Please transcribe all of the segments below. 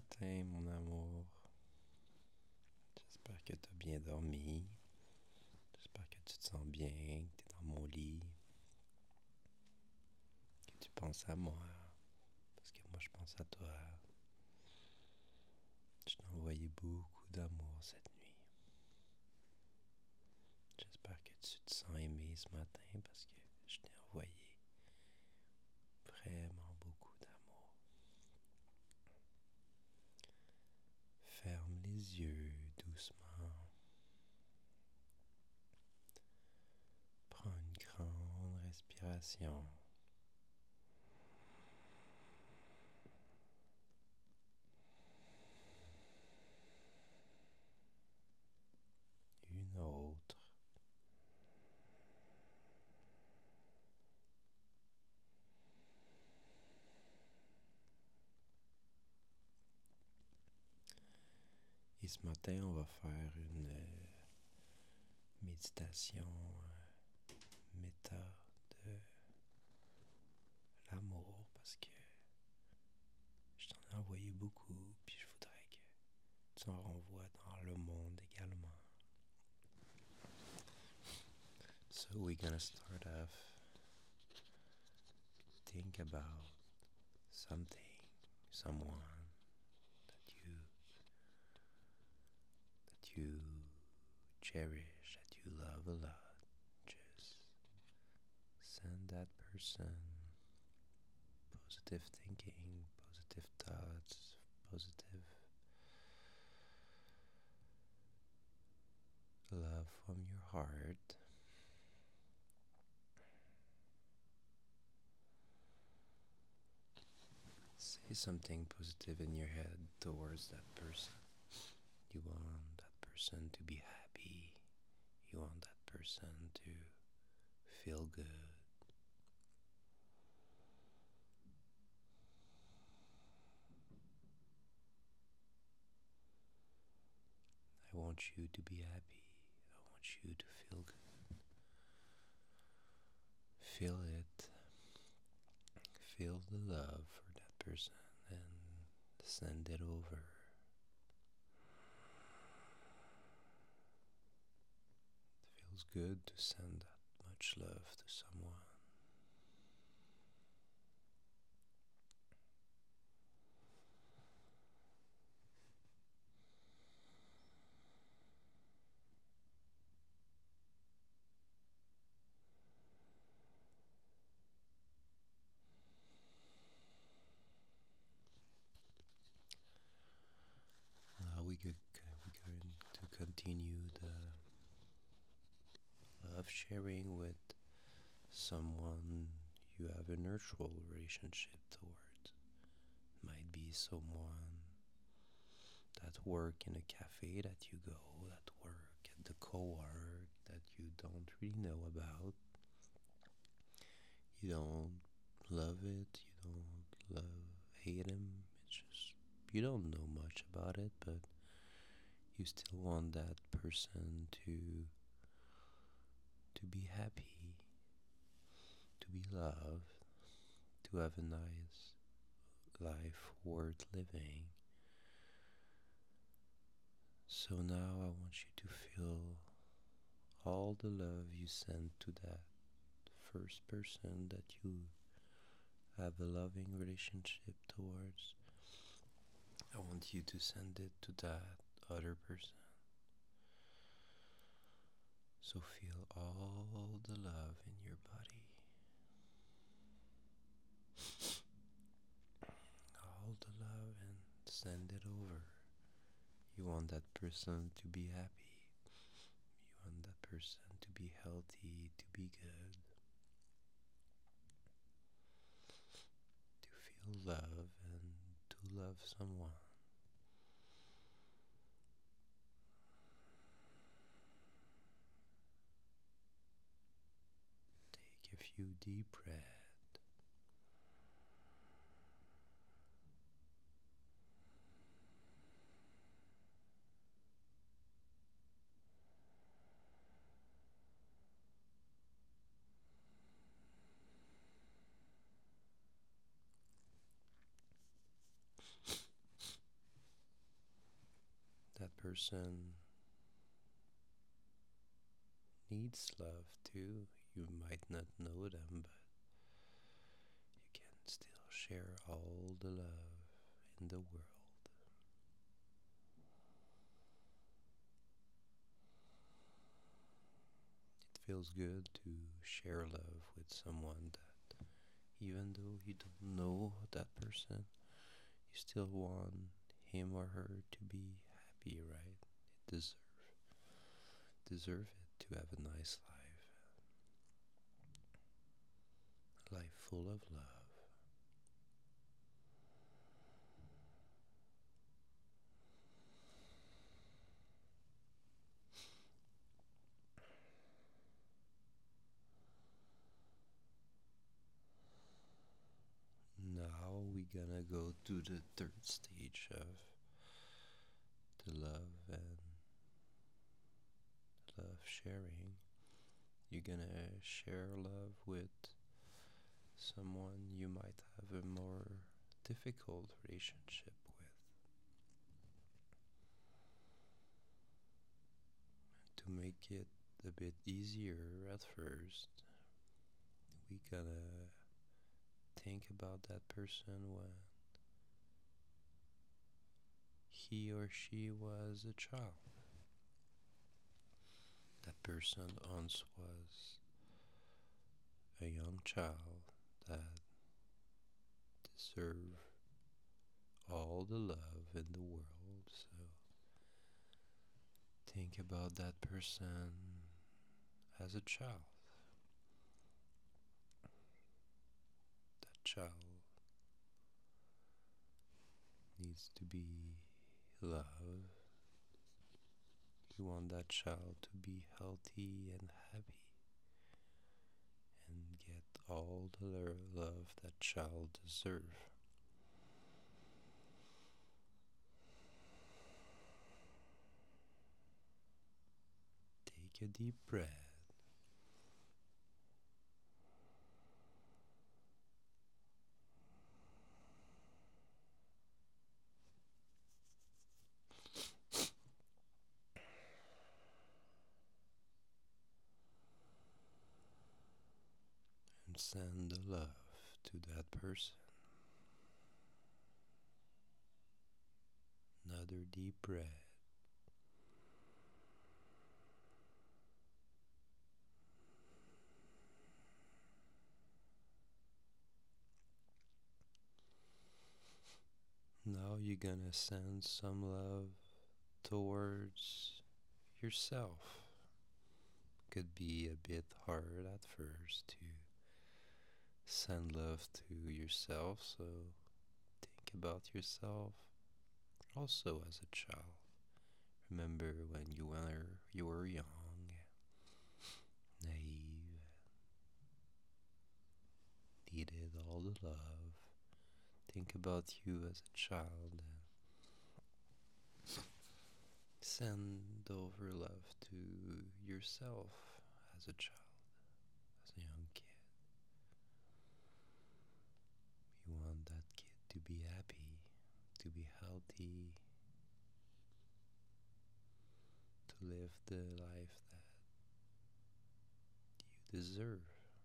matin, mon amour. J'espère que tu as bien dormi. J'espère que tu te sens bien, que tu es dans mon lit, que tu penses à moi, parce que moi je pense à toi. Je t'ai envoyé beaucoup d'amour cette nuit. J'espère que tu te sens aimé ce matin parce que je t'ai envoyé vraiment beaucoup d'amour. Ferme les yeux doucement. Prends une grande respiration. Une autre. Et ce matin, on va faire une méditation méta de l'amour parce que je t'en ai envoyé beaucoup, puis je voudrais que tu en renvoies dans le monde également. So we're gonna start off. Think about something, someone that you cherish, that you love a lot. Just send that person positive thinking, positive thoughts, positive love from your heart. Say something positive in your head towards that person. You want that person to be happy. You want that person to feel good. I want you to be happy. I want you to feel good. Feel it. Feel the love for that person and send it over. It feels good to send that much love to someone. We're going to continue the love sharing with someone you have a nurtural relationship towards. Might be someone that work in a cafe that you go, that work at the co-work that you don't really know about. You don't love it, you don't hate him, it's just you don't know much about it, but you still want that person to be happy, to be loved, to have a nice life worth living. So now I want you to feel all the love you sent to that first person that you have a loving relationship towards. I want you to send it to that other person. So feel all the love in your body. All the love and send it over. You want that person to be happy. You want that person to be healthy, to be good. To feel love and to love someone. Take a few deep breaths. person needs love too. You might not know them, but you can still share all the love in the world. It feels good to share love with someone that, even though you don't know that person, you still want him or her to be happy, right? It deserve it to have a nice life full of love. Now we're gonna go to the third stage of the love and love sharing. You're gonna share love with someone you might have a more difficult relationship with. To make it a bit easier at first, we gotta think about that person when he or she was a child. That person once was a young child that deserved all the love in the world. So think about that person as a child. That child needs to be loved. You want that child to be healthy and happy and get all the love that child deserves. Take a deep breath and send the love to that person. Another deep breath. Now you're gonna send some love towards yourself. Could be a bit hard at first to send love to yourself, so think about yourself also as a child. Remember when you were young, naive, needed all the love. Think about you as a child and send over love to yourself as a child, as a young kid. You want that kid to be happy, to be healthy, to live the life that you deserve.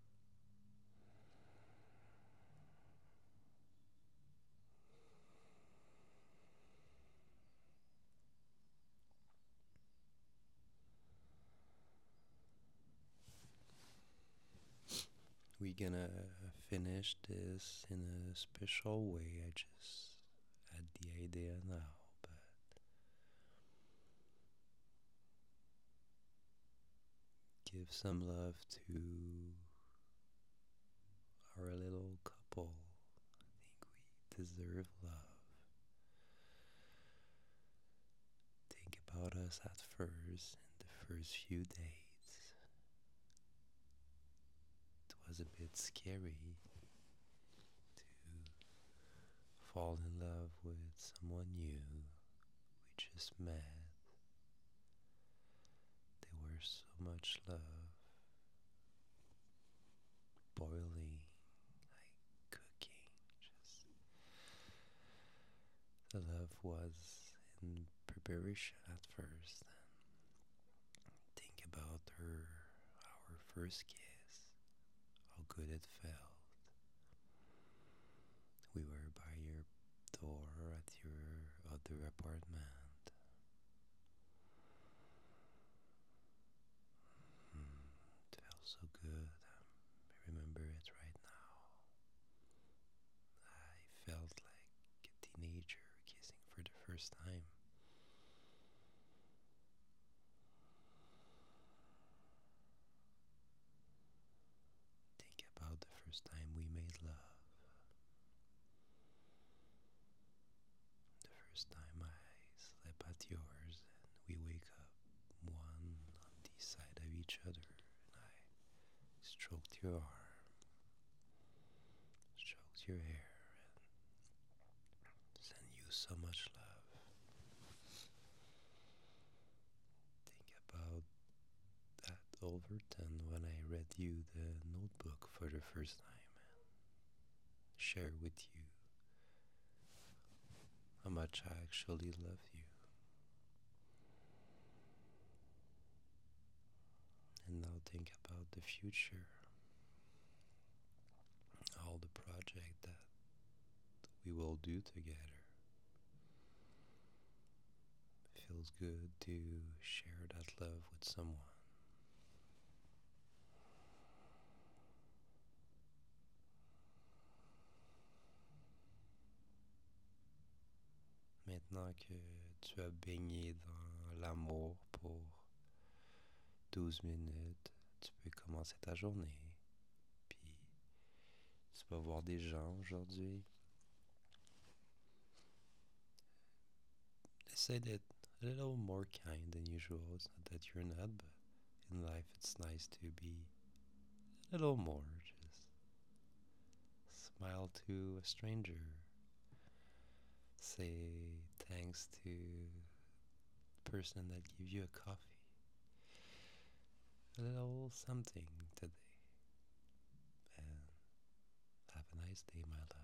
We're gonna finish this in a special way. I just had the idea now, but give some love to our little couple. I think we deserve love. Think about us at first, in the first few days. It was a bit scary to fall in love with someone new. We just met. There was so much love, boiling, like cooking. Just the love was in preparation at first. Think about our first kiss, how good it felt. We were by your door at your other apartment. It felt so good. I remember it right now. I felt like a teenager kissing for the first time. Think about the first time we made love. The first time I slept at yours and we wake up one on the side of each other and I stroked your arm, stroked your hair and sent you so much love. Think about that Overton when I read you the notebook for the first time and share with you how much I actually love you. And now think about the future, all the project that we will do together. It feels good to share that love with someone. Maintenant que tu as baigné dans l'amour pour 12 minutes, tu peux commencer ta journée. Puis tu vas voir des gens aujourd'hui. They say that a little more kind than usual. It's not that you're not, but in life it's nice to be a little more. Just smile to a stranger. Say thanks to the person that gave you a coffee. A little something today. And have a nice day, my love.